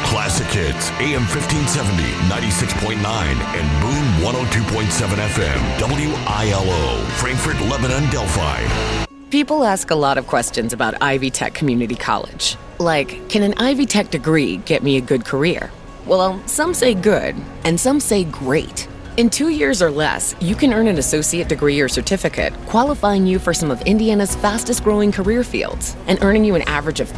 Classic Hits, AM 1570, 96.9, and Boom 102.7 FM, WILO, Frankfort, Lebanon, Delphi. People ask a lot of questions about Ivy Tech Community College. Like, can an Ivy Tech degree get me a good career? Well, some say good, and some say great. In 2 years or less, you can earn an associate degree or certificate, qualifying you for some of Indiana's fastest-growing career fields, and earning you an average of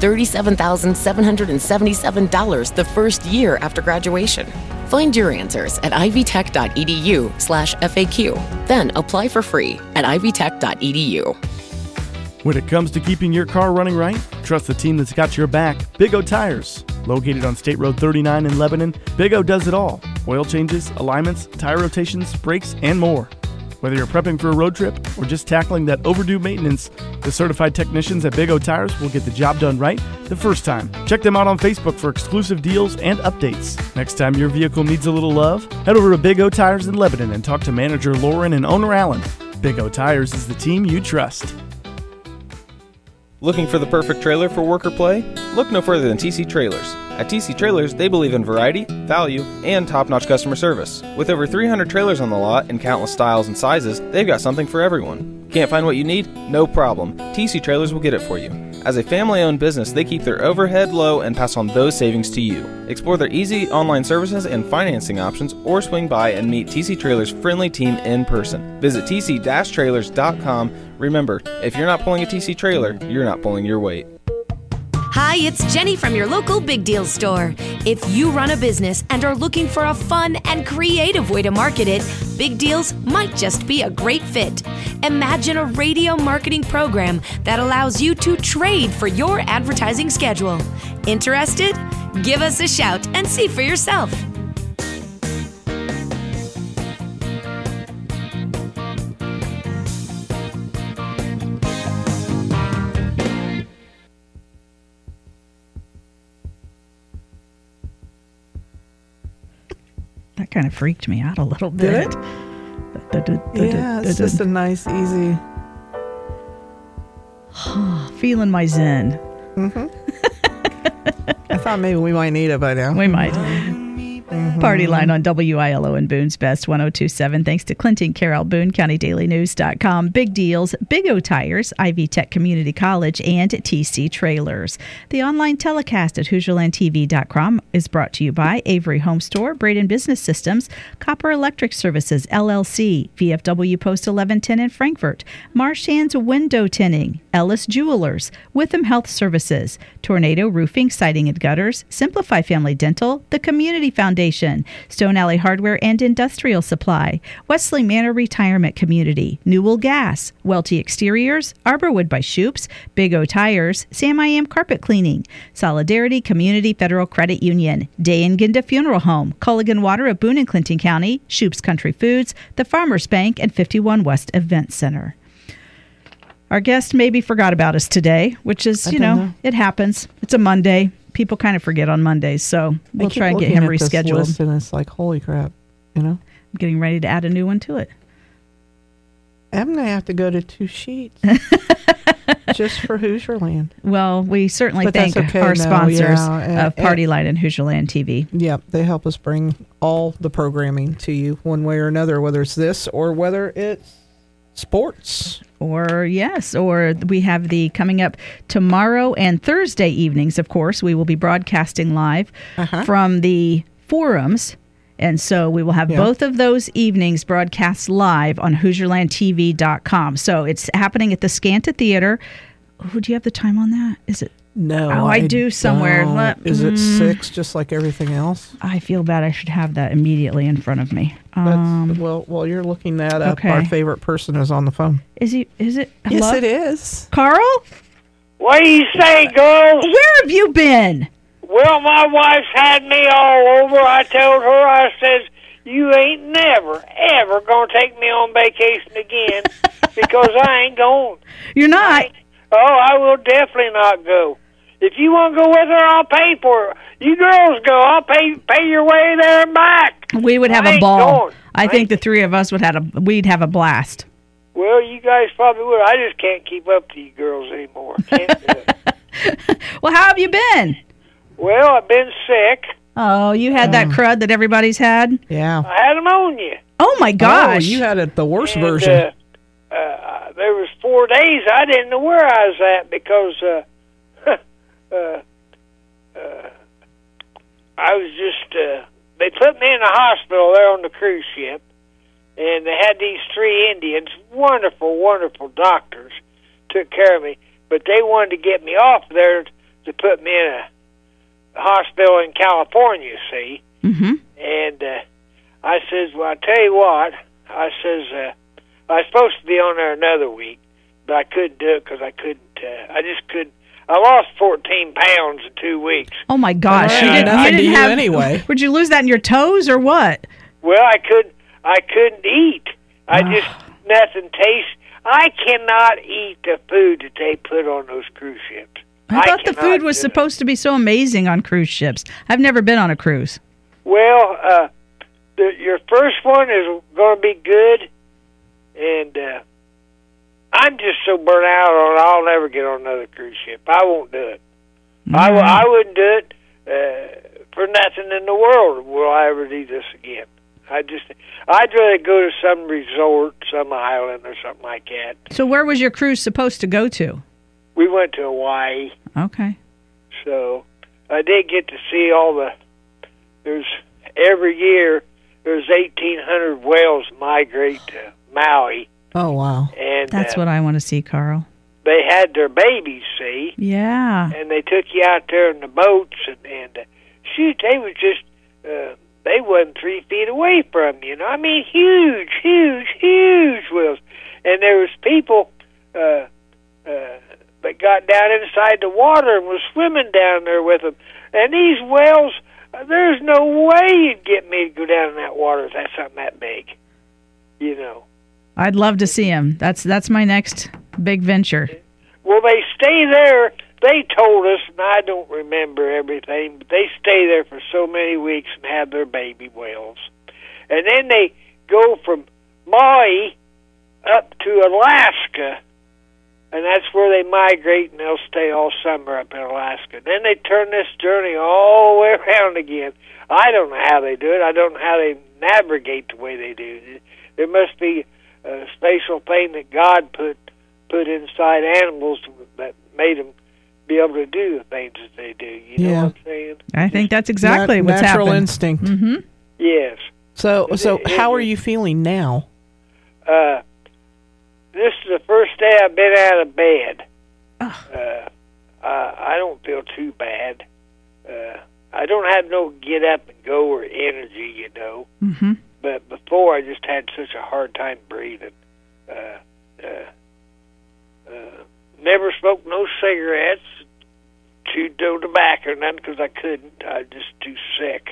$37,777 the first year after graduation. Find your answers at ivytech.edu/FAQ. Then apply for free at ivytech.edu. When it comes to keeping your car running right, trust the team that's got your back, Big O Tires. Located on State Road 39 in Lebanon, Big O does it all. Oil changes, alignments, tire rotations, brakes, and more. Whether you're prepping for a road trip or just tackling that overdue maintenance, the certified technicians at Big O Tires will get the job done right the first time. Check them out on Facebook for exclusive deals and updates. Next time your vehicle needs a little love, head over to Big O Tires in Lebanon and talk to manager Lauren and owner Alan. Big O Tires is the team you trust. Looking for the perfect trailer for work or play? Look no further than TC Trailers. At TC Trailers, they believe in variety, value, and top-notch customer service. With over 300 trailers on the lot in countless styles and sizes, they've got something for everyone. Can't find what you need? No problem. TC Trailers will get it for you. As a family-owned business, they keep their overhead low and pass on those savings to you. Explore their easy online services and financing options, or swing by and meet TC Trailers' friendly team in person. Visit tc-trailers.com. Remember, if you're not pulling a TC trailer, you're not pulling your weight. Hi, it's Jenny from your local Big Deal store. If you run a business and are looking for a fun and creative way to market it, Big Deals might just be a great fit. Imagine a radio marketing program that allows you to trade for your advertising schedule. Interested? Give us a shout and see for yourself. That kind of freaked me out a little bit. Did it? Yeah, it's just a nice, easy. Feeling my zen. Mm-hmm. I thought maybe we might need it by now. We might. Party Line on WILO and Boone's Best 102.7. Thanks to Clinton Carroll, Boone County Daily News.com, Big Deals, Big O Tires, Ivy Tech Community College, and TC Trailers. The online telecast at HoosierlandTV.com is brought to you by Avery Home Store, Braden Business Systems, Copper Electric Services, LLC, VFW Post 1110 in Frankfort, Marchand's Window Tinting, Ellis Jewelers, Witham Health Services, Tornado Roofing, Siding and Gutters, Simplify Family Dental, the Community Foundation, Stone Alley Hardware and Industrial Supply, Wesley Manor Retirement Community, Newell Gas, Welty Exteriors, Arborwood by Shoops, Big O Tires, Sam I Am Carpet Cleaning, Solidarity Community Federal Credit Union, Day and Ginda Funeral Home, Culligan Water of Boone and Clinton County, Shoops Country Foods, the Farmers Bank, and 51 West Event Center. Our guest maybe forgot about us today, which is, it happens. It's a Monday. People kind of forget on Mondays, so we'll try and get him rescheduled. List and it's like, holy crap, I'm getting ready to add a new one to it. I'm going to have to go to 2 sheets just for Hoosierland. Well, we certainly thank our sponsors of Party Line and Hoosierland TV. Yeah, they help us bring all the programming to you one way or another, whether it's this or whether it's sports. Or we have the coming up tomorrow and Thursday evenings, of course. We will be broadcasting live from the forums. And so we will have both of those evenings broadcast live on HoosierlandTV.com. So it's happening at the Scanta Theater. Oh, do you have the time on that? Is it? No. Oh, I do somewhere. Is it 6 just like everything else? I feel bad. I should have that immediately in front of me. While you're looking that up, our favorite person is on the phone. Is it? Hello? Yes, it is. Carl? What do you say, girls? Where have you been? Well, my wife's had me all over. I told her, I said, you ain't never, ever going to take me on vacation again because I ain't going. You're not? I will definitely not go. If you want to go with her, I'll pay for it. You girls go. I'll pay your way there and back. We would have a ball. I think the three of us we'd have a blast. Well, you guys probably would. I just can't keep up to you girls anymore. Can't do it. Well, how have you been? Well, I've been sick. Oh, you had that crud that everybody's had? Yeah. I had pneumonia. Oh, my gosh. Oh, you had it the worst And, version. There was 4 days I didn't know where I was at because I was just, they put me in a hospital there on the cruise ship, and they had these 3 Indians, wonderful, wonderful doctors, took care of me, but they wanted to get me off there to put me in a hospital in California, see? Mm-hmm. And I says, well, I tell you what, I says, I was supposed to be on there another week, but I couldn't do it because I couldn't, I just couldn't. I lost 14 pounds in 2 weeks. Oh, my gosh. Well, you didn't to you have anyway. Would you lose that in your toes or what? Well, I couldn't eat. I just, nothing tastes. I cannot eat the food that they put on those cruise ships. I thought the cannot food was do it. supposed to be so amazing on cruise ships. I've never been on a cruise. Well, your first one is going to be good, and I'm just so burnt out on it, I'll never get on another cruise ship. I won't do it. I wouldn't do it for nothing in the world will I ever do this again. I'd rather go to some resort, some island or something like that. So where was your cruise supposed to go to? We went to Hawaii. Okay. So I did get to see every year there's 1,800 whales migrate to Maui. Oh, wow. And That's what I want to see, Carl. They had their babies, see? Yeah. And they took you out there in the boats, and shoot, they was just, they wasn't 3 feet away from you, I mean, huge, huge, huge whales. And there was people that got down inside the water and was swimming down there with them. And these whales, there's no way you'd get me to go down in that water if that's something that big, I'd love to see them. That's my next big venture. Well, they stay there. They told us, and I don't remember everything, but they stay there for so many weeks and have their baby whales. And then they go from Maui up to Alaska, and that's where they migrate, and they'll stay all summer up in Alaska. Then they turn this journey all the way around again. I don't know how they do it. I don't know how they navigate the way they do. There must be a special thing that God put inside animals that made them be able to do the things that they do. You know what I'm saying? I think that's exactly what's natural happened. instinct. Mm-hmm. Yes. So how are you feeling now? This is the first day I've been out of bed. I don't feel too bad. I don't have no get up and go or energy, Mm-hmm. But before I just had such a hard time breathing. Never smoked no cigarettes, chewed no tobacco, or nothing because I couldn't. I was just too sick.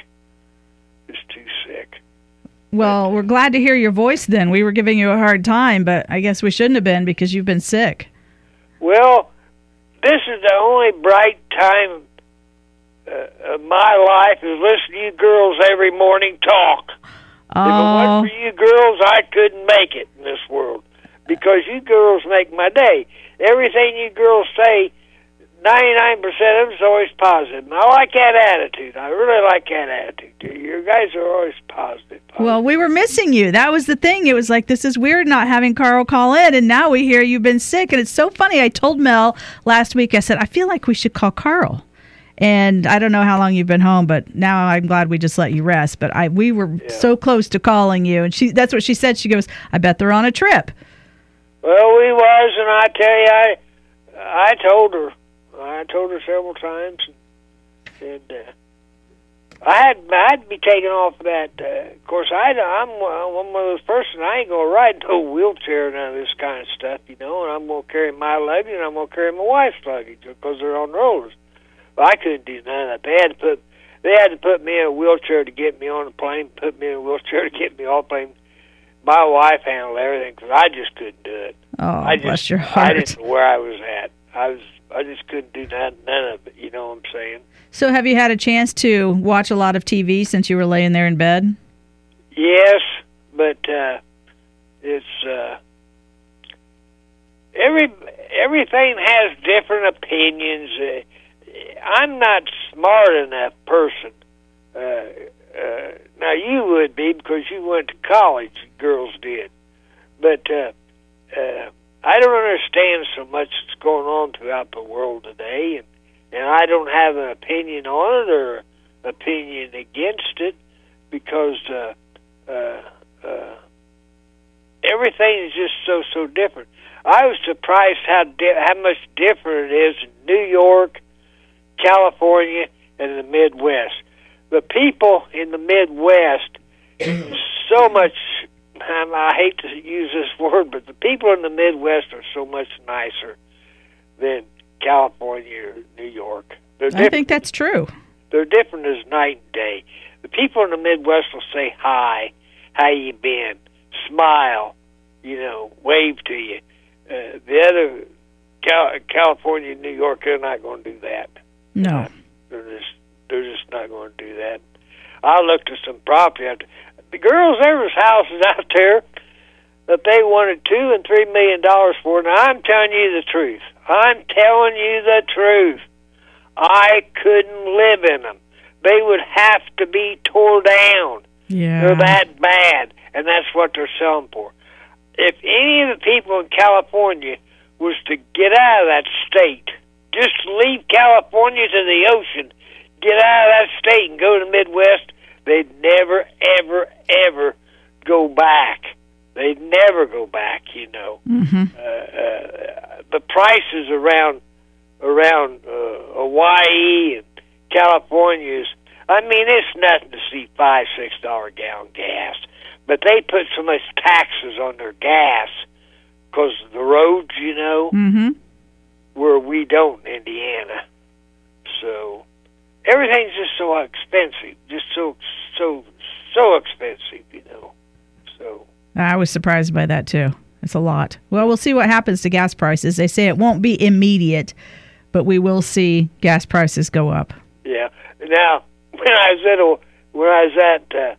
Well, we're glad to hear your voice then. We were giving you a hard time, but I guess we shouldn't have been because you've been sick. Well, this is the only bright time of my life is listening to you girls every morning talk. If it wasn't for you girls, I couldn't make it in this world because you girls make my day. Everything you girls say, 99% of them is always positive. And I like that attitude. I really like that attitude. You guys are always positive. Well, we were missing you. That was the thing. It was like, this is weird not having Carl call in, and now we hear you've been sick. And it's so funny. I told Mel last week, I said, I feel like we should call Carl. And I don't know how long you've been home, but now I'm glad we just let you rest. But we were so close to calling you, and that's what she said. She goes, I bet they're on a trip. Well, we was, and I tell you, I told her. I told her several times, and I had to be taken off of that. Of course, I'm one of those persons. I ain't gonna ride no wheelchair, none of this kind of stuff, and I'm gonna carry my luggage, and I'm gonna carry my wife's luggage because they're on rollers. But I couldn't do none of that. They had to put me in a wheelchair to get me on the plane. Put me in a wheelchair to get me off the plane. My wife handled everything because I just couldn't do it. Oh, bless your heart. I didn't know where I was at. I just couldn't do none of it, you know what I'm saying? So have you had a chance to watch a lot of TV since you were laying there in bed? Yes, but it's everything has different opinions. I'm not smart enough person. Now you would be because you went to college. Girls did, but I don't understand so much that's going on throughout the world today, and I don't have an opinion on it or opinion against it because everything is just so different. I was surprised how much different it is in New York, California, and the Midwest. The people in the Midwest, so much, I hate to use this word, but the people in the Midwest are so much nicer than California or New York. I think that's true. They're different as night and day. The people in the Midwest will say hi, how you been, smile, wave to you. The other California and New York, they're not going to do that. No. They're just not going to do that. I looked at some property. The girls, there was houses out there that they wanted $2 and $3 million for. Now, I'm telling you the truth. I'm telling you the truth. I couldn't live in them. They would have to be tore down. Yeah. They're that bad, and that's what they're selling for. If any of the people in California was to get out of that state, just leave California to the ocean, get out of that state and go to the Midwest, they'd never, ever, ever go back. They'd never go back, Mm-hmm. The prices around Hawaii and California is, it's nothing to see $5-6 gallon gas. But they put so much taxes on their gas because of the roads, Mm-hmm. where we don't in Indiana. So everything's just so expensive, just so expensive, So I was surprised by that too. It's a lot. Well, we'll see what happens to gas prices. They say it won't be immediate, but we will see gas prices go up. Yeah. Now, when I was at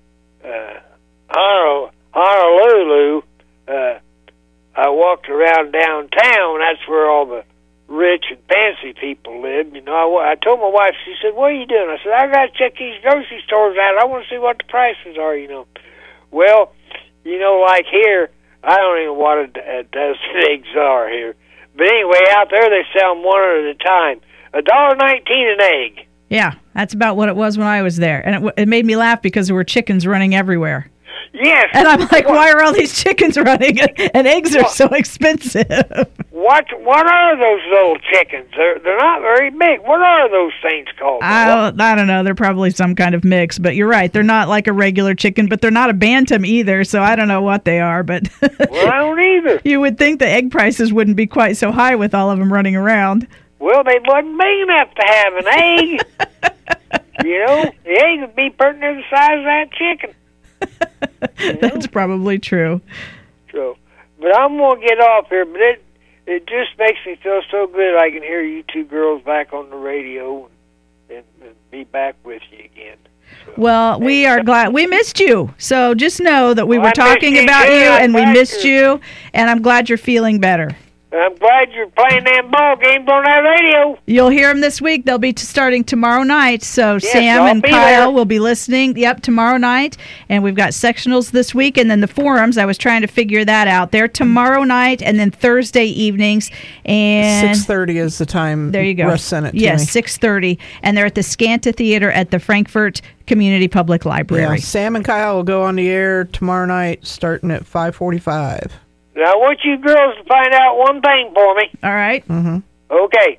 Honolulu, I walked around downtown. That's where all the rich and fancy people live. I told my wife. She said, "What are you doing?" I said, "I got to check these grocery stores out. I want to see what the prices are." Well, like here, I don't even know what a dozen eggs are here. But anyway, out there they sell them one at a time. $1.19 an egg. Yeah, that's about what it was when I was there, and it made me laugh because there were chickens running everywhere. Yes. And I'm like, why are all these chickens running? And eggs are so expensive. What are those little chickens? They're not very big. What are those things called? I don't know. They're probably some kind of mix, but you're right. They're not like a regular chicken, but they're not a bantam either, so I don't know what they are. But well, I don't either. You would think the egg prices wouldn't be quite so high with all of them running around. Well, they wasn't big enough to have an egg. The egg would be pretty near the size of that chicken. That's probably true. So, but I'm going to get off here, but it just makes me feel so good I can hear you two girls back on the radio and be back with you again. So, well, we are glad. We missed you. So just know that we were talking about you and we missed you, and I'm glad you're feeling better. I'm glad you're playing them ball games on that radio. You'll hear them this week. They'll be starting tomorrow night. So yes, Sam and Kyle will be listening. Yep, tomorrow night. And we've got sectionals this week. And then the forums, I was trying to figure that out. They're tomorrow night and then Thursday evenings. And 6:30 is the time. There you go. Russ sent it to yes, me. 6:30. And they're at the Scanta Theater at the Frankfort Community Public Library. Yeah, Sam and Kyle will go on the air tomorrow night starting at 5:45. Now, I want you girls to find out one thing for me. All right. Mm-hmm. Okay.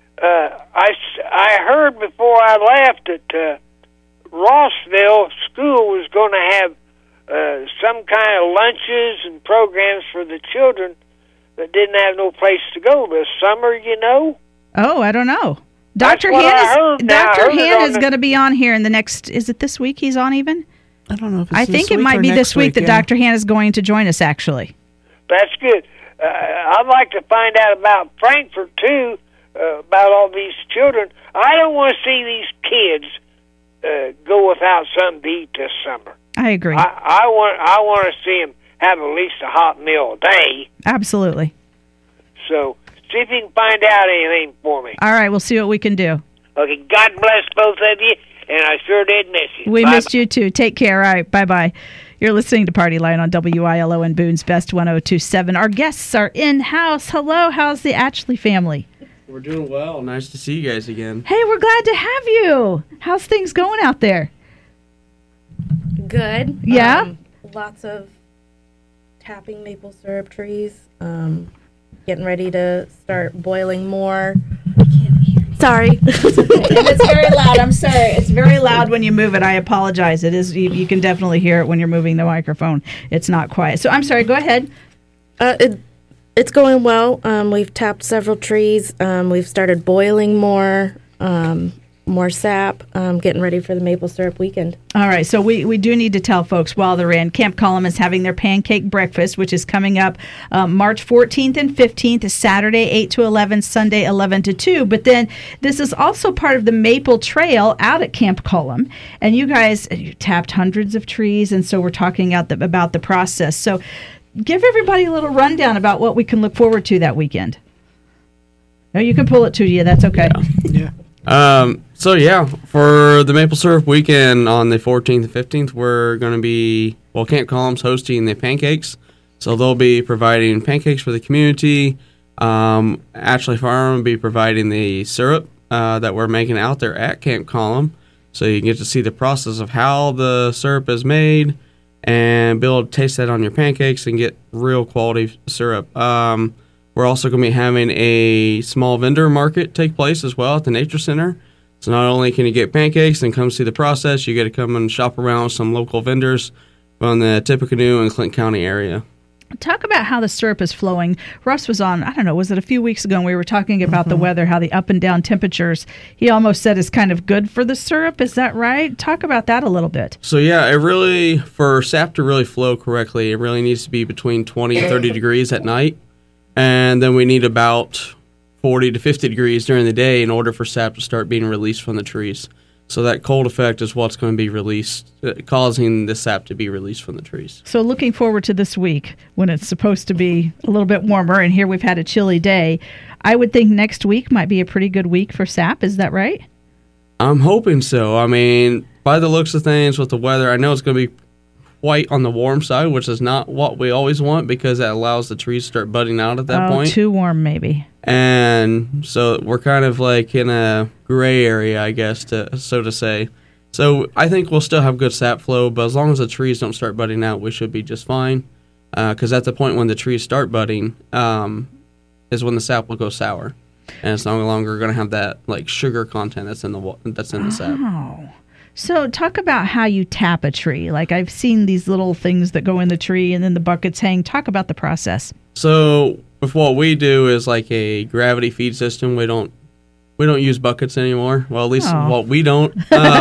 I heard before I left that Rossville School was going to have some kind of lunches and programs for the children that didn't have no place to go this summer, Oh, I don't know. Dr. Hannah is going to be on here in the next, is it this week he's on even? I don't know if it's I think it might be this week that Dr. Hannah is going to join us, actually. That's good. I'd like to find out about Frankfort, too, about all these children. I don't want to see these kids go without something to eat this summer. I agree. I want to see them have at least a hot meal a day. Absolutely. So see if you can find out anything for me. All right, we'll see what we can do. Okay, God bless both of you, and I sure did miss you. We Bye-bye. missed you too. Take care. All right, bye-bye. You're listening to Party Line on WILO and Boone's Best 102.7. Our guests are in-house. Hello, how's the Ashley family? We're doing well. Nice to see you guys again. Hey, we're glad to have you. How's things going out there? Good. Yeah? Lots of tapping maple syrup trees. Getting ready to start boiling more. Sorry. And it's very loud. I'm sorry. It's very loud when you move it. I apologize. It is. You can definitely hear it when you're moving the microphone. It's not quiet. So I'm sorry. Go ahead. It's going well. We've tapped several trees. We've started boiling more sap, getting ready for the maple syrup weekend. All right, so we do need to tell folks while they're in. Camp Cullum is having their pancake breakfast, which is coming up March 14th and 15th, Saturday 8 to 11, Sunday 11 to 2. But then this is also part of the Maple Trail out at Camp Cullum. And you guys tapped hundreds of trees, and so we're talking about the process. So give everybody a little rundown about what we can look forward to that weekend. No, you can pull it to you. That's okay. Yeah. For the Maple Syrup weekend on the 14th and 15th, we're going to be, Camp Cullum's hosting the pancakes. So they'll be providing pancakes for the community. Ashley Farm will be providing the syrup that we're making out there at Camp Cullum. So you get to see the process of how the syrup is made and be able to taste that on your pancakes and get real quality syrup. We're also going to be having a small vendor market take place as well at the Nature Center. So not only can you get pancakes and come see the process, you get to come and shop around with some local vendors from the Tippecanoe and Clinton County area. Talk about how the syrup is flowing. Russ was on, I don't know, was it a few weeks ago, and we were talking about the weather, how the up and down temperatures, he almost said is kind of good for the syrup. Is that right? Talk about that a little bit. So yeah, it really, for sap to really flow correctly, it really needs to be between 20 and 30 degrees at night. And then we need about 40 to 50 degrees during the day in order for sap to start being released from the trees. So that cold effect is what's going to be released, causing the sap to be released from the trees. So looking forward to this week when it's supposed to be a little bit warmer, and here we've had a chilly day. I would think next week might be a pretty good week for sap. Is that right? I'm hoping so. I mean, by the looks of things with the weather, I know it's going to be quite on the warm side, which is not what we always want because that allows the trees to start budding out at that point. Too warm maybe. And so we're kind of like in a gray area, I guess, so to say. So I think we'll still have good sap flow, but as long as the trees don't start budding out, we should be just fine. Because at the point when the trees start budding is when the sap will go sour. And it's no longer going to have that like sugar content that's in the sap. Oh. So talk about how you tap a tree. Like I've seen these little things that go in the tree and then the buckets hang. Talk about the process. So with what we do is like a gravity feed system. We don't use buckets anymore. Well, at least we don't.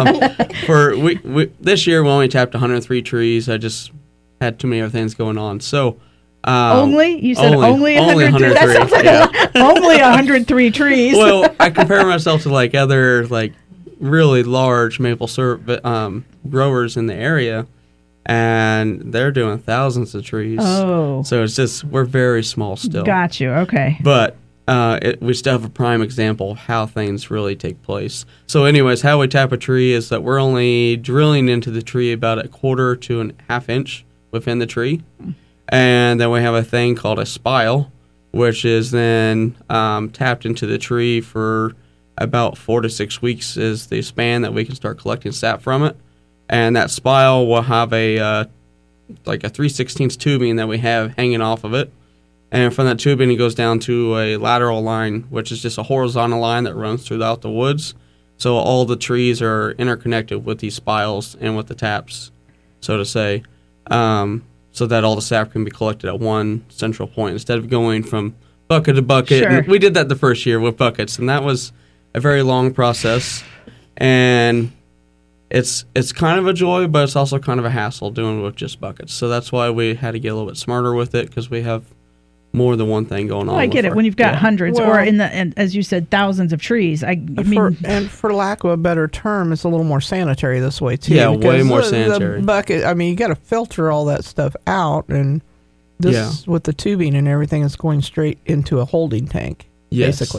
This year we only tapped 103 trees. I just had too many other things going on. So only? You said only 103? That sounds like only 103 trees. Well, I compare myself to like other like really large maple syrup growers in the area, and they're doing thousands of trees. Oh. So it's just, we're very small still. Got you. Okay. But we still have a prime example of how things really take place. So anyways, how we tap a tree is that we're only drilling into the tree about a quarter to a half inch within the tree. And then we have a thing called a spile, which is then tapped into the tree for about 4 to 6 weeks is the span that we can start collecting sap from it. And that spile will have a like a 3/16 tubing that we have hanging off of it. And from that tubing, it goes down to a lateral line, which is just a horizontal line that runs throughout the woods. So all the trees are interconnected with these spiles and with the taps, so to say, so that all the sap can be collected at one central point instead of going from bucket to bucket. Sure. And we did that the first year with buckets, and that was a very long process. And it's kind of a joy, but it's also kind of a hassle doing it with just buckets. So that's why we had to get a little bit smarter with it, because we have more than one thing going on. I get it. When you've got hundreds, or and as you said, thousands of trees. I mean, and for lack of a better term, it's a little more sanitary this way too. Yeah, way more sanitary. The bucket. I mean, you got to filter all that stuff out, and this with the tubing and everything is going straight into a holding tank. Yes. Basically, yeah.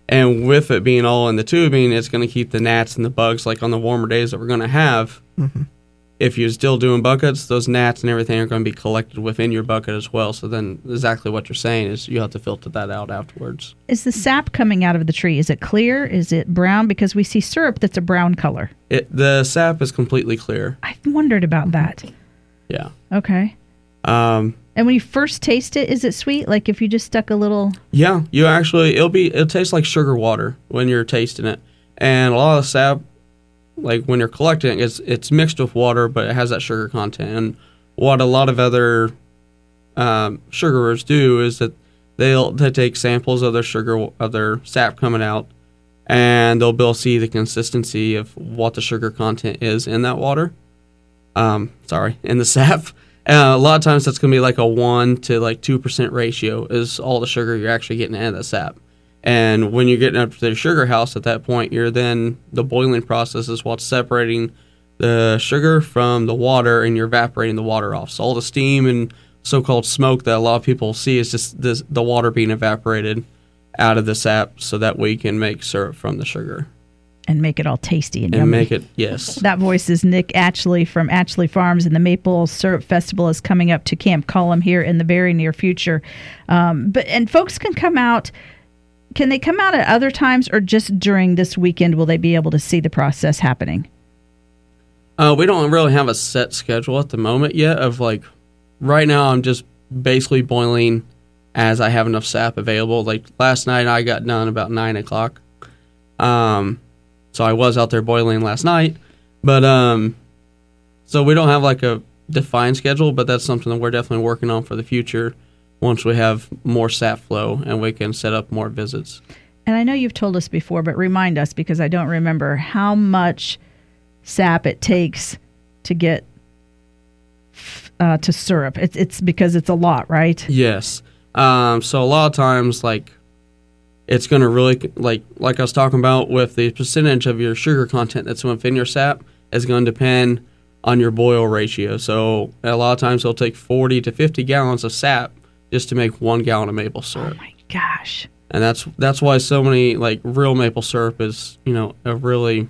And with it being all in the tubing, it's going to keep the gnats and the bugs, like on the warmer days that we're going to have. Mm-hmm. If you're still doing buckets, those gnats and everything are going to be collected within your bucket as well. So then exactly what you're saying is you have to filter that out afterwards. Is the sap coming out of the tree, is it clear? Is it brown? Because we see syrup that's a brown color. The sap is completely clear. I've wondered about that. Yeah. Okay. And when you first taste it, is it sweet? Like if you just stuck a little... Yeah, it'll taste like sugar water when you're tasting it. And a lot of sap, like when you're collecting it, it's mixed with water, but it has that sugar content. And what a lot of other sugarers do is that they take samples of their sap coming out, and they'll be able to see the consistency of what the sugar content is in that water. In the sap. A lot of times that's going to be like a 1 to 2% ratio is all the sugar you're actually getting out of the sap. And when you're getting up to the sugar house at that point, the boiling process is what's separating the sugar from the water, and you're evaporating the water off. So all the steam and so-called smoke that a lot of people see is just the water being evaporated out of the sap so that we can make syrup from the sugar. And make it all tasty and yummy. And make it, yes. That voice is Nick Atchley from Atchley Farms, and the Maple Syrup Festival is coming up to Camp Cullum here in the very near future. And folks can come out. Can they come out at other times, or just during this weekend will they be able to see the process happening? We don't really have a set schedule at the moment yet. Right now I'm just basically boiling as I have enough sap available. Like last night I got done about 9 o'clock. So I was out there boiling last night, but so we don't have like a defined schedule, but that's something that we're definitely working on for the future once we have more sap flow and we can set up more visits. And I know you've told us before, but remind us, because I don't remember how much sap it takes to get to syrup. It's because it's a lot, right? Yes. So a lot of times, it's going to really, like I was talking about with the percentage of your sugar content that's within your sap is going to depend on your boil ratio. So a lot of times it'll take 40 to 50 gallons of sap just to make 1 gallon of maple syrup. Oh my gosh. And that's why so many, real maple syrup is, a really,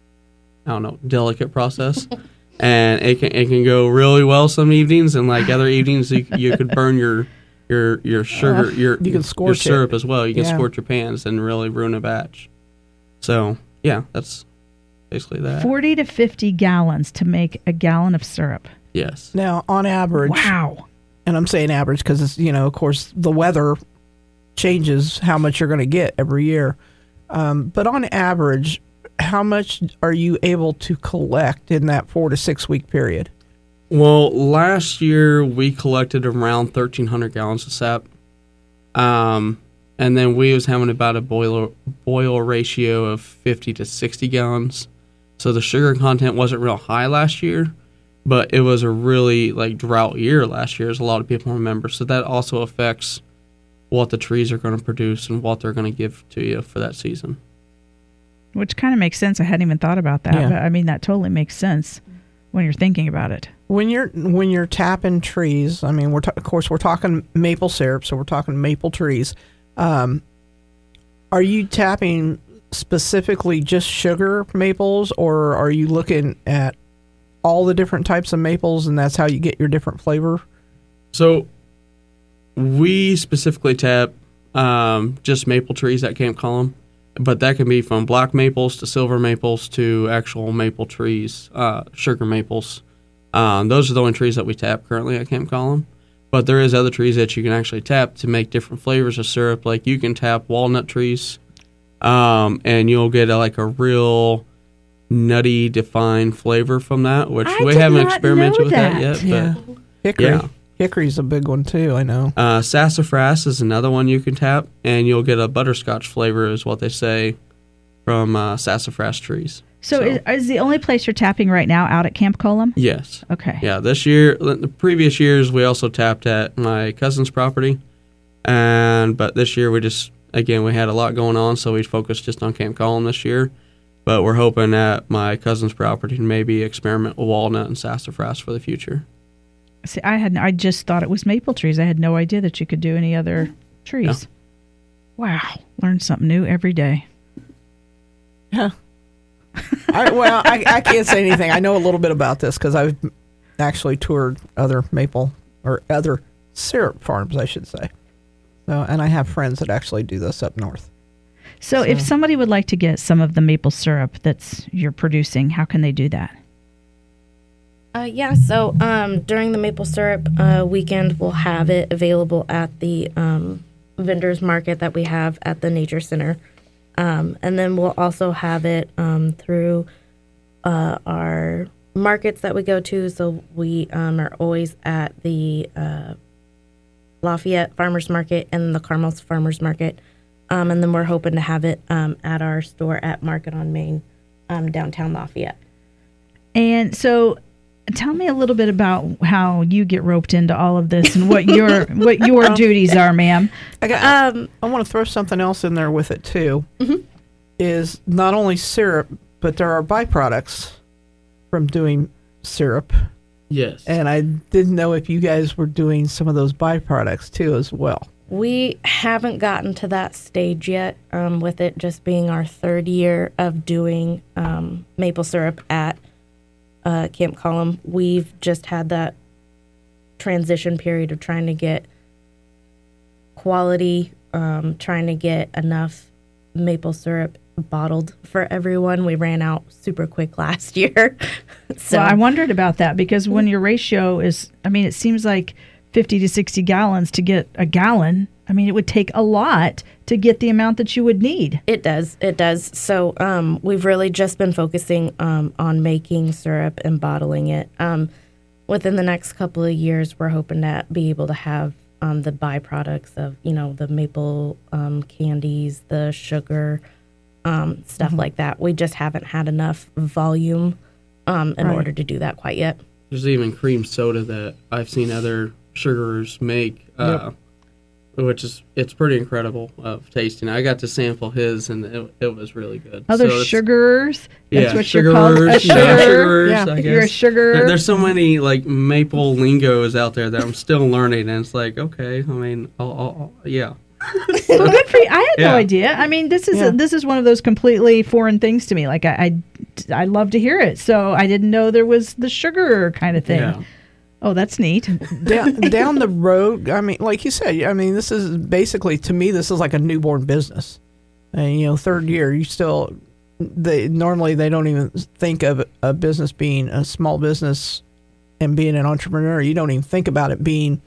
delicate process. And it can go really well some evenings, and other evenings you could burn your sugar, you can your syrup as well. You can scorch your pans and really ruin a batch. So, yeah, that's basically that. 40 to 50 gallons to make a gallon of syrup. Yes. Now, on average. Wow. And I'm saying average because, it's, of course, the weather changes how much you're going to get every year. But on average, how much are you able to collect in that 4 to 6 week period? Well, last year we collected around 1,300 gallons of sap, and then we was having about a boil ratio of 50 to 60 gallons. So the sugar content wasn't real high last year, but it was a really drought year last year, as a lot of people remember. So that also affects what the trees are going to produce and what they're going to give to you for that season. Which kind of makes sense. I hadn't even thought about that, but that totally makes sense when you're thinking about it. When you're tapping trees, we're talking maple syrup, so we're talking maple trees. Are you tapping specifically just sugar maples, or are you looking at all the different types of maples, and that's how you get your different flavor? So we specifically tap just maple trees at Camp Cullum, but that can be from black maples to silver maples to actual maple trees, sugar maples. Those are the only trees that we tap currently at Camp Cullum. But there is other trees that you can actually tap to make different flavors of syrup. Like you can tap walnut trees, and you'll get a real nutty, defined flavor from that, which we haven't experimented with that yet. Yeah. But Hickory. Yeah. Hickory's a big one too, I know. Sassafras is another one you can tap, and you'll get a butterscotch flavor, is what they say, from sassafras trees. So is the only place you're tapping right now out at Camp Cullum? Yes. Okay. Yeah, this year, the previous years, we also tapped at my cousin's property, but this year we had a lot going on, so we focused just on Camp Cullum this year. But we're hoping at my cousin's property to maybe experiment with walnut and sassafras for the future. See, I just thought it was maple trees. I had no idea that you could do any other trees. Wow, learn something new every day. Yeah. I can't say anything. I know a little bit about this because I've actually toured other maple or other syrup farms, I should say. So, and I have friends that actually do this up north. So if somebody would like to get some of the maple syrup that's you're producing, how can they do that? So during the maple syrup weekend, we'll have it available at the vendors market that we have at the Nature Center. And then we'll also have it through our markets that we go to. So we are always at the Lafayette Farmers Market and the Carmel Farmers Market. And then we're hoping to have it at our store at Market on Main, downtown Lafayette. And so tell me a little bit about how you get roped into all of this and what your duties are, ma'am. I want to throw something else in there with it, too. Mm-hmm. Is not only syrup, but there are byproducts from doing syrup. Yes. And I didn't know if you guys were doing some of those byproducts, too, as well. We haven't gotten to that stage yet, with it just being our third year of doing maple syrup at Camp Column. We've just had that transition period of trying to get quality, trying to get enough maple syrup bottled for everyone. We ran out super quick last year. So I wondered about that because when your ratio is, it seems like 50 to 60 gallons to get a gallon. It would take a lot to get the amount that you would need. It does. So we've really just been focusing on making syrup and bottling it. Within the next couple of years, we're hoping to be able to have the byproducts of, the maple candies, the sugar, stuff like that. We just haven't had enough volume in order to do that quite yet. There's even cream soda that I've seen other sugarers make, which is it's pretty incredible of tasting. I got to sample his, and it was really good. Other sugarers? That's what sugarers, you're called? A sugar? Yeah, I guess. You're a sugar? There's so many maple lingos out there that I'm still learning, and it's okay. I'll yeah. Well, good for you. I had no idea. This is one of those completely foreign things to me. I love to hear it, so I didn't know there was the sugar kind of thing. Yeah. Oh, that's neat. Down the road, like you said, this is basically, to me, this is like a newborn business. And, third year, normally they don't even think of a business being a small business and being an entrepreneur. You don't even think about it being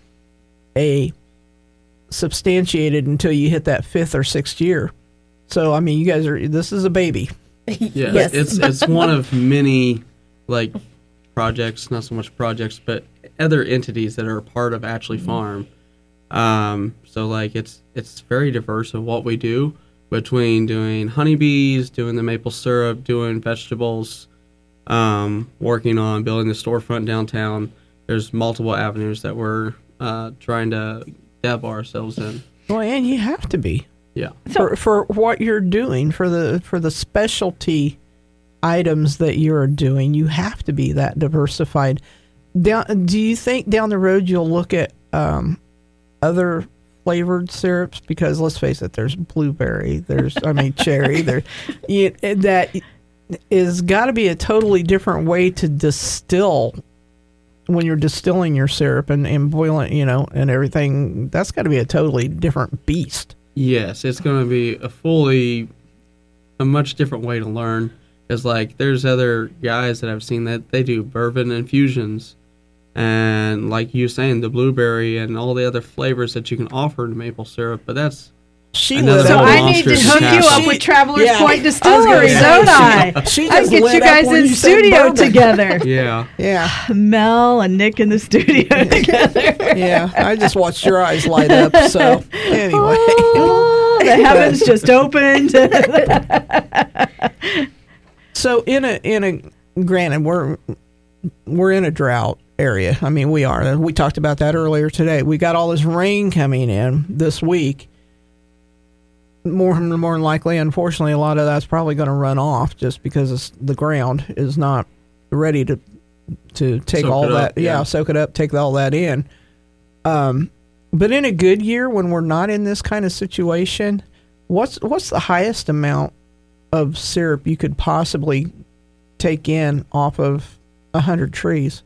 substantiated until you hit that fifth or sixth year. So, you guys this is a baby. Yeah, yes. It's one of many, projects, not so much projects, but other entities that are a part of Atchley Farm. So it's very diverse of what we do, between doing honeybees, doing the maple syrup, doing vegetables, working on building the storefront downtown. There's multiple avenues that we're trying to dab ourselves in. Well, and you have to be. Yeah. For what you're doing, for the specialty items that you're doing, you have to be that diversified. Do you think down the road you'll look at other flavored syrups? Because let's face it, there's blueberry, there's cherry, that is got to be a totally different way to distill when you're distilling your syrup and boiling, and everything. That's got to be a totally different beast. Yes, it's going to be a much different way to learn. Because there's other guys that I've seen that they do bourbon infusions, and like you saying, the blueberry and all the other flavors that you can offer in maple syrup. But that's so I need to hook you up with Travelers Point Distillery, don't I? I get you guys in studio together. Yeah. Mel and Nick in the studio together. Yeah, I just watched your eyes light up. So anyway, the heavens just opened. So in a granted, we're in a drought area. We are. We talked about that earlier today. We got all this rain coming in this week. More than likely, unfortunately, a lot of that's probably going to run off just because the ground is not ready to take all that. Soak it up, take all that in. But in a good year, when we're not in this kind of situation, What's the highest amount of syrup you could possibly take in off of 100 trees?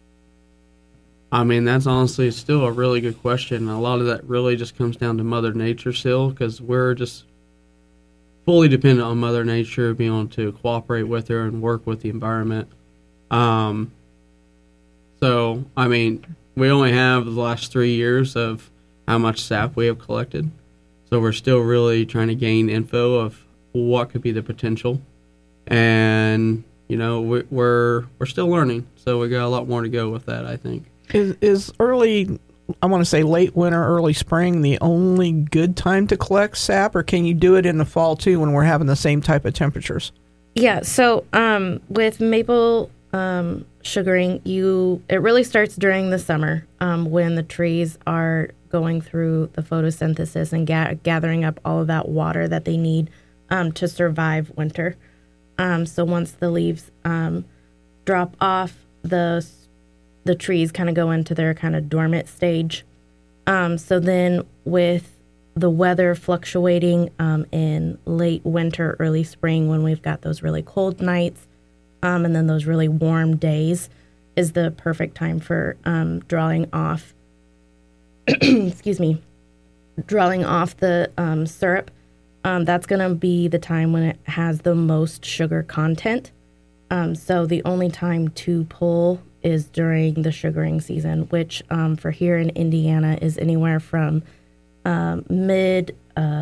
I mean, that's honestly still a really good question. A lot of that really just comes down to Mother Nature still, because we're just fully dependent on Mother Nature, being able to cooperate with her and work with the environment. So, I mean, we only have the last 3 years of how much sap we have collected. So we're still really trying to gain info of what could be the potential. And, you know, we're still learning. So we got a lot more to go with that, I think. Is early, I want to say late winter, early spring, the only good time to collect sap, or can you do it in the fall too when we're having the same type of temperatures? Yeah, so with maple sugaring, it really starts during the summer when the trees are going through the photosynthesis and gathering up all of that water that they need to survive winter. So once the leaves drop off, the trees kind of go into their kind of dormant stage. So then with the weather fluctuating in late winter, early spring, when we've got those really cold nights and then those really warm days, is the perfect time for drawing off drawing off the syrup. That's going to be the time when it has the most sugar content. So the only time to pull is during the sugaring season, which for here in Indiana is anywhere from mid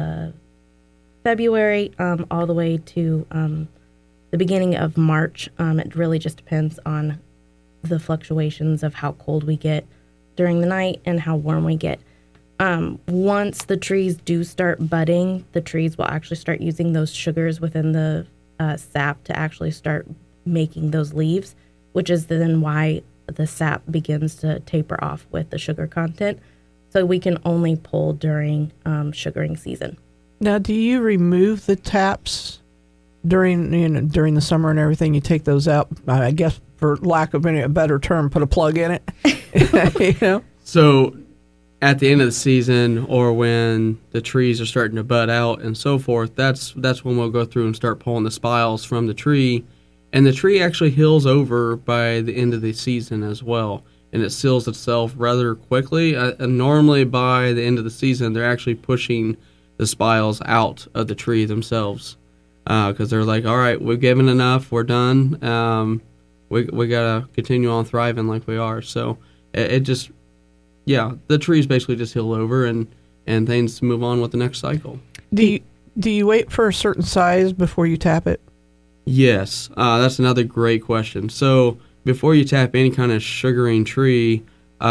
February all the way to the beginning of March. It really just depends on the fluctuations of how cold we get during the night and how warm we get. Once the trees do start budding, the trees will actually start using those sugars within the sap to actually start making those leaves, which is then why the sap begins to taper off with the sugar content. So we can only pull during sugaring season. Now, do you remove the taps during the summer and everything? You take those out, I guess, for lack of a better term, put a plug in it. You know? So at the end of the season, or when the trees are starting to bud out and so forth, that's when we'll go through and start pulling the spiles from the tree. And the tree actually heals over by the end of the season as well, and it seals itself rather quickly. And normally by the end of the season, they're actually pushing the spiles out of the tree themselves, because they're like, all right, we've given enough, we're done. We gotta continue on thriving like we are. So it just, yeah, the trees basically just heal over and things move on with the next cycle. Do you wait for a certain size before you tap it? Yes, that's another great question. So before you tap any kind of sugaring tree,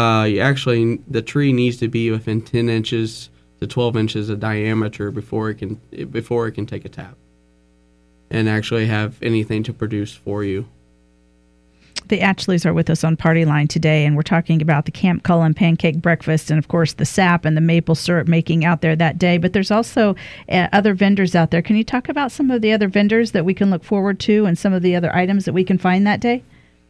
the tree needs to be within 10 inches to 12 inches of diameter before it can take a tap and actually have anything to produce for you. The Ashleys are with us on Party Line today, and we're talking about the Camp Cullen pancake breakfast and, of course, the sap and the maple syrup making out there that day. But there's also other vendors out there. Can you talk about some of the other vendors that we can look forward to and some of the other items that we can find that day?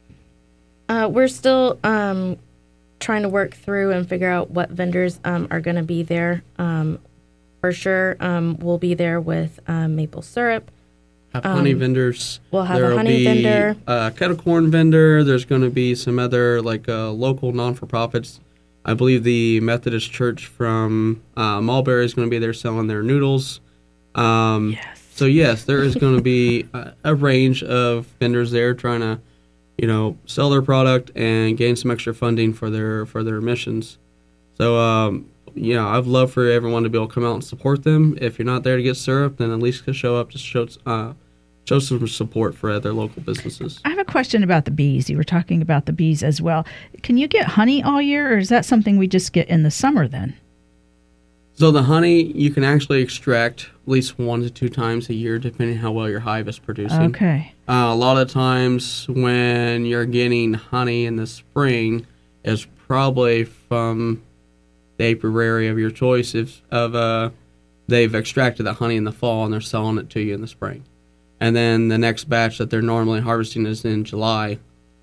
We're still trying to work through and figure out what vendors are going to be there. For sure, we'll be there with maple syrup. Have honey vendors. We'll have a honey vendor. Kettle corn vendor. There's going to be some other local non-for-profits. I believe the Methodist Church from Mulberry is going to be there selling their noodles. Yes. So yes, there is going to be a range of vendors there trying to, sell their product and gain some extra funding for their missions. So I'd love for everyone to be able to come out and support them. If you're not there to get syrup, then at least show up to show some support for other local businesses. I have a question about the bees. You were talking about the bees as well. Can you get honey all year, or is that something we just get in the summer then? So the honey, you can actually extract at least 1 to 2 times a year, depending on how well your hive is producing. Okay. A lot of times when you're getting honey in the spring is probably from the apiary of your choice they've extracted the honey in the fall and they're selling it to you in the spring. And then the next batch that they're normally harvesting is in July,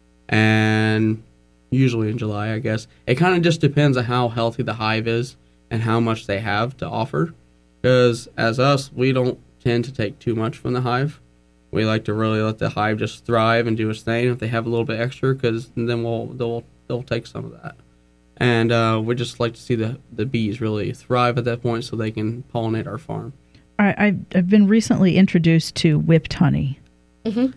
and usually in July, I guess. It kind of just depends on how healthy the hive is and how much they have to offer. because as us, we don't tend to take too much from the hive. We like to really let the hive just thrive and do its thing. If they have a little bit extra, because then they'll take some of that. And we just like to see the bees really thrive at that point so they can pollinate our farm. I've been recently introduced to whipped honey. Mm-hmm.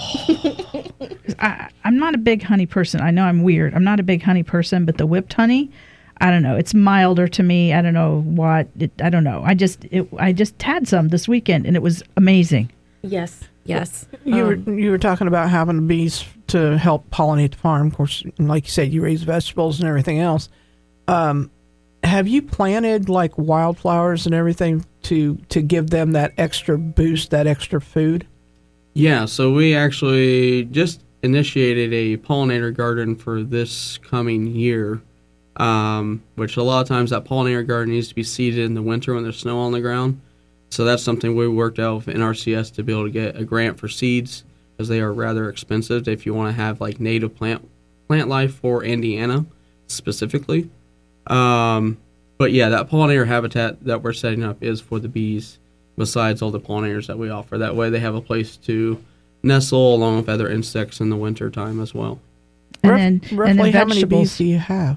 I'm not a big honey person. I know I'm weird. I'm not a big honey person, but the whipped honey, I don't know. It's milder to me. I don't know what. I don't know. I just had some this weekend, and it was amazing. Yes. You were talking about having the bees to help pollinate the farm. Of course, like you said, you raise vegetables and everything else. Have you planted like wildflowers and everything to give them that extra boost, that extra food? Yeah, so we actually just initiated a pollinator garden for this coming year, which a lot of times that pollinator garden needs to be seeded in the winter when there's snow on the ground. So that's something we worked out with NRCS to be able to get a grant for seeds, because they are rather expensive if you want to have like native plant life for Indiana specifically. But yeah, that pollinator habitat that we're setting up is for the bees, besides all the pollinators that we offer. That way they have a place to nestle along with other insects in the winter time as well. And then, roughly how many vegetables. bees do you have?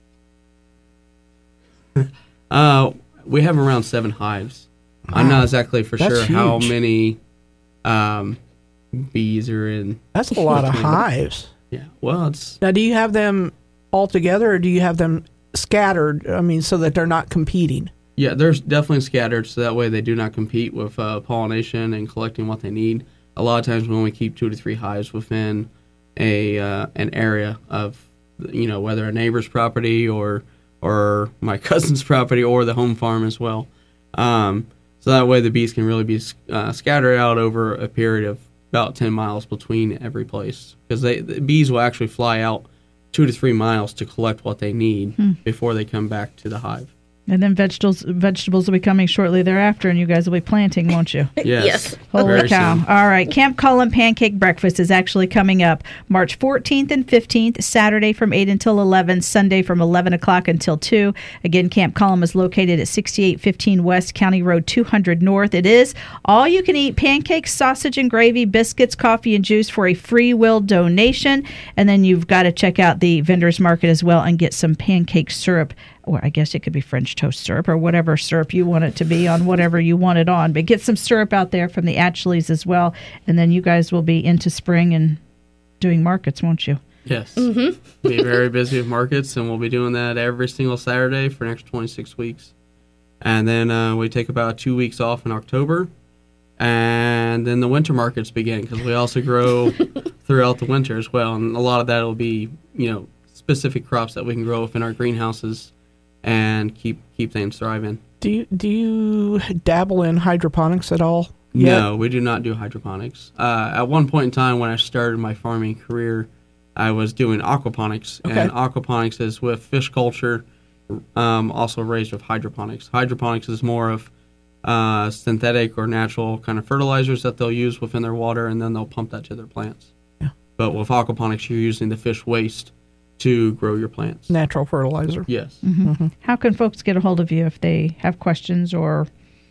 We have around 7 hives. Wow. I'm not exactly for That's sure how huge. many bees are in. That's a lot of hives. Yeah, well, it's... Now, do you have them all together, or do you have them scattered, so that they're not competing? Yeah, they're definitely scattered, so that way they do not compete with pollination and collecting what they need. A lot of times we only keep 2 to 3 hives within an area of, whether a neighbor's property or my cousin's property or the home farm as well. So that way the bees can really be scattered out over a period of about 10 miles between every place. Because the bees will actually fly out 2 to 3 miles to collect what they need before they come back to the hive. And then vegetables will be coming shortly thereafter, and you guys will be planting, won't you? Yes. Holy Very cow. soon. All right. Camp Cullum Pancake Breakfast is actually coming up March 14th and 15th, Saturday from 8 until 11, Sunday from 11 o'clock until 2. Again, Camp Cullum is located at 6815 West County Road 200 North. It is all you can eat pancakes, sausage and gravy, biscuits, coffee, and juice for a free will donation. And then you've got to check out the vendor's market as well and get some pancake syrup. Or I guess it could be French toast syrup or whatever syrup you want it to be on whatever you want it on. But get some syrup out there from the Atchleys as well. And then you guys will be into spring and doing markets, won't you? Yes. Mm-hmm. We'll be very busy with markets, and we'll be doing that every single Saturday for the next 26 weeks. And then we take about 2 weeks off in October. And then the winter markets begin, because we also grow throughout the winter as well. And a lot of that will be, specific crops that we can grow within our greenhouses and keep things thriving. Do you dabble in hydroponics at all? yet? No, we do not do hydroponics. At one point in time when I started my farming career, I was doing aquaponics. Okay. And aquaponics is with fish culture, also raised with hydroponics. Hydroponics is more of synthetic or natural kind of fertilizers that they'll use within their water, and then they'll pump that to their plants. Yeah. But with aquaponics, you're using the fish waste to grow your plants. Natural fertilizer. Yes. Mm-hmm. Mm-hmm. How can folks get a hold of you if they have questions or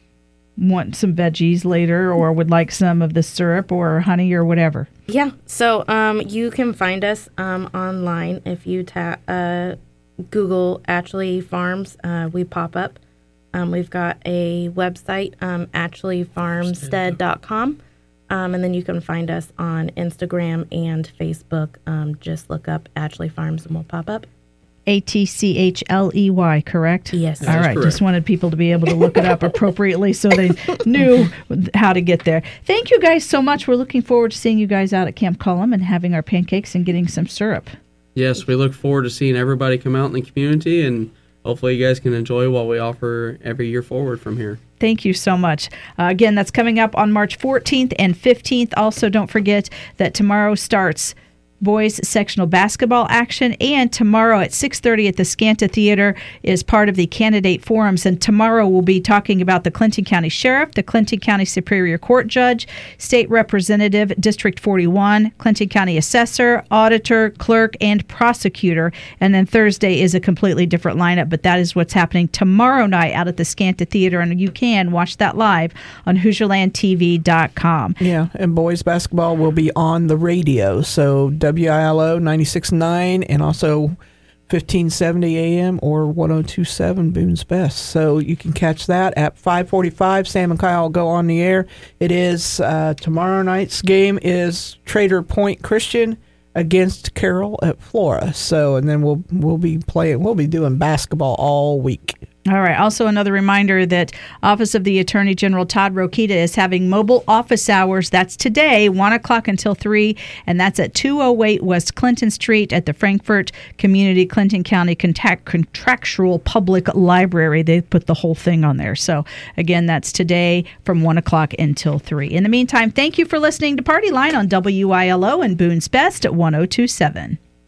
want some veggies later or would like some of the syrup or honey or whatever? Yeah. So you can find us online if you Google Atchley Farms. We pop up. We've got a website, atchleyfarmstead.com. And then you can find us on Instagram and Facebook. Just look up Atchley Farms and we'll pop up. ATCHLEY, correct? Yes. All right. Just wanted people to be able to look it up appropriately so they knew how to get there. Thank you guys so much. We're looking forward to seeing you guys out at Camp Cullum and having our pancakes and getting some syrup. Yes, we look forward to seeing everybody come out in the community, and hopefully you guys can enjoy what we offer every year forward from here. Thank you so much. Again, that's coming up on March 14th and 15th. Also, don't forget that tomorrow starts boys sectional basketball action, and tomorrow at 6:30 at the Scanta Theater is part of the candidate forums. And tomorrow we'll be talking about the Clinton County Sheriff, the Clinton County Superior Court Judge, State Representative, District 41, Clinton County Assessor, Auditor, Clerk, and Prosecutor. And then Thursday is a completely different lineup, but that is what's happening tomorrow night out at the Scanta Theater, and you can watch that live on HoosierlandTV.com. Yeah, and boys basketball will be on the radio, so WILO 96.9 and also 1570 AM or 102.7 Boone's Best. So you can catch that at 5:45. Sam and Kyle will go on the air. It is tomorrow night's game is Trader Point Christian against Carroll at Flora. So, and then we'll be doing basketball all week. All right. Also, another reminder that Office of the Attorney General Todd Rokita is having mobile office hours. That's today, 1 o'clock until 3, and that's at 208 West Clinton Street at the Frankfort Community Clinton County Contractual Public Library. They put the whole thing on there. So, again, that's today from 1 o'clock until 3. In the meantime, thank you for listening to Party Line on WILO and Boone's Best at 102.7.